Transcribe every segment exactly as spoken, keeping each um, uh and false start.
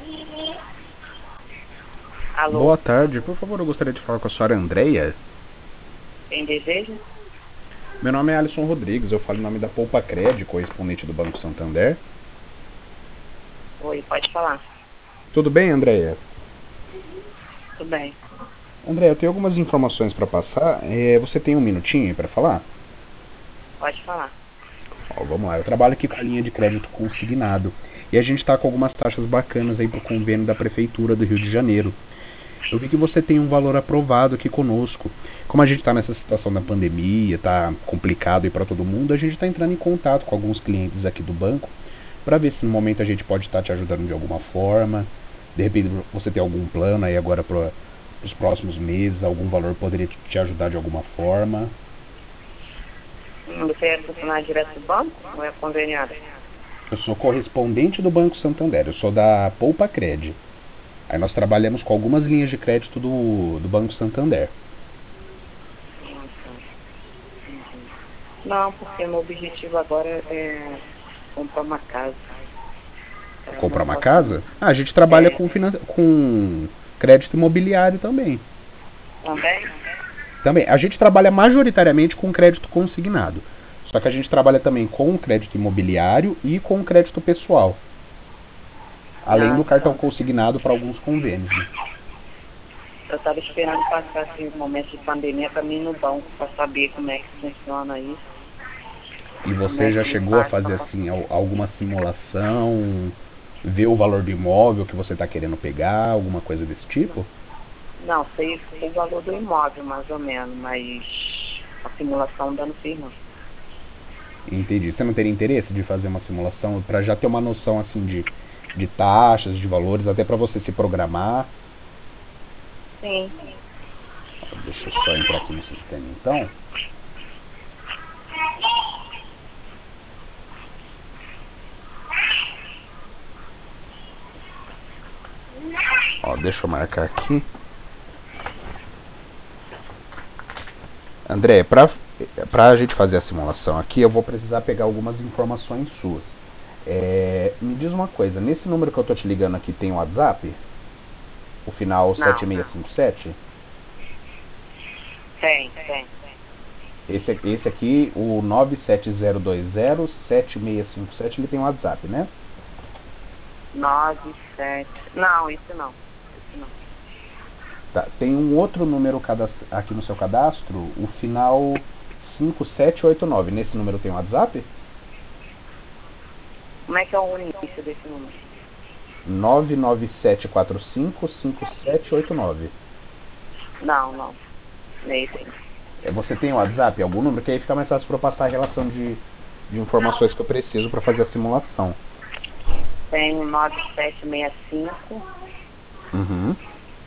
Alô, Boa tarde, por favor, eu gostaria de falar com a senhora Andreia. quem deseja? Meu nome é Alisson Rodrigues, eu falo em nome da Poupa Cred, correspondente do Banco Santander. Oi, pode falar. Tudo bem, Andreia? Tudo bem. Andreia, eu tenho algumas informações para passar. É, você tem um minutinho aí para falar? Pode falar. Ó, vamos lá, eu trabalho aqui com a linha de crédito consignado e a gente está com algumas taxas bacanas aí para o convênio da Prefeitura do Rio de Janeiro. Eu vi que você tem um valor aprovado aqui conosco. Como a gente está nessa situação da pandemia, tá complicado aí para todo mundo, a gente está entrando em contato com alguns clientes aqui do banco para ver se no momento a gente pode estar te ajudando de alguma forma. De repente você tem algum plano aí agora para os próximos meses, algum valor poderia te ajudar de alguma forma. Hum, Você é funcionário direto do banco ou é conveniado? Eu sou correspondente do Banco Santander, eu sou da Poupa Cred. Aí nós trabalhamos com algumas linhas de crédito do, do Banco Santander. Hum, tá. Entendi. Não, porque meu objetivo agora é comprar uma casa. Eu não Comprar uma posso casa? não. Ah, a gente trabalha É, com, finan... com crédito imobiliário também. também? Também. A gente trabalha majoritariamente com crédito consignado. Só que a gente trabalha também com crédito imobiliário e com crédito pessoal. Além Ah, do cartão tá. consignado para alguns convênios. Né? Eu estava esperando passar esse momento de pandemia para mim ir no banco, para saber como é que funciona isso, E como você é já que chegou a faz fazer para. assim alguma simulação, ver o valor do imóvel que você está querendo pegar, alguma coisa desse tipo? Não, sei o valor do imóvel, mais ou menos, mas a simulação ainda não fiz, não. Entendi. Você não teria interesse de fazer uma simulação para já ter uma noção assim de, de taxas, de valores, até para você se programar? Sim. Deixa eu só entrar aqui no sistema então. Ó, deixa eu marcar aqui. André, para a gente fazer a simulação aqui, eu vou precisar pegar algumas informações suas. É, me diz uma coisa, nesse número que eu tô te ligando aqui tem o WhatsApp? O final Não, sete seis cinco sete? tem, tem. Esse, esse aqui, o nove sete zero dois zero sete seis cinco sete, ele tem o WhatsApp, né? Nove, sete. Não, isso não. Isso não. Tá, tem um outro número aqui no seu cadastro, o final cinco sete oito nove. Nesse número tem o WhatsApp? Como é que é o início desse número? nove nove sete quatro cinco cinco sete oito nove. Não, não. Nesse. É, você tem o WhatsApp, algum número? Que aí fica mais fácil para eu passar a relação de, de informações que eu preciso para fazer a simulação. Tem nove sete seis cinco, Uhum,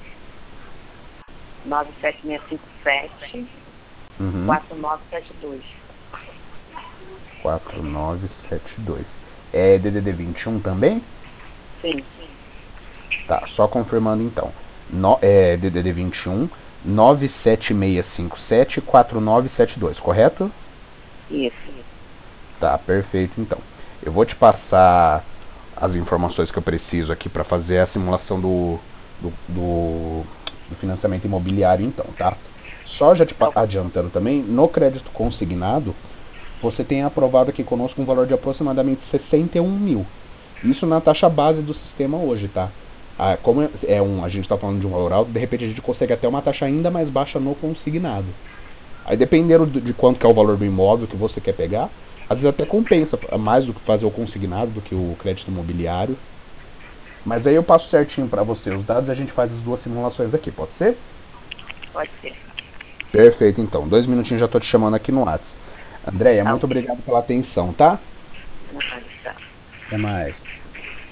nove sete seis cinco sete, uhum. quatro nove sete dois. quatro nove sete dois. É D D D vinte e um também? Sim, Tá, só confirmando então. No, é D D D vinte e um nove sete seis cinco sete quatro nove sete dois, correto? isso. Tá, perfeito então. Eu vou te passar as informações que eu preciso aqui para fazer a simulação do, do, do, do financiamento imobiliário então, tá? Só já te Então, adiantando também, no crédito consignado, você tem aprovado aqui conosco um valor de aproximadamente sessenta e um mil. Isso na taxa base do sistema hoje, tá? Ah, como é um, a gente está falando de um valor alto, de repente a gente consegue até uma taxa ainda mais baixa no consignado. Aí dependendo de quanto que é o valor do imóvel que você quer pegar, às vezes até compensa mais do que fazer o consignado do que o crédito imobiliário. Mas aí eu passo certinho para você os dados e a gente faz as duas simulações aqui, pode ser? pode ser. Perfeito, então. Dois minutinhos já tô te chamando aqui no WhatsApp. Andréia, Tá muito ok. obrigado pela atenção, tá? Nada, tá. Até mais.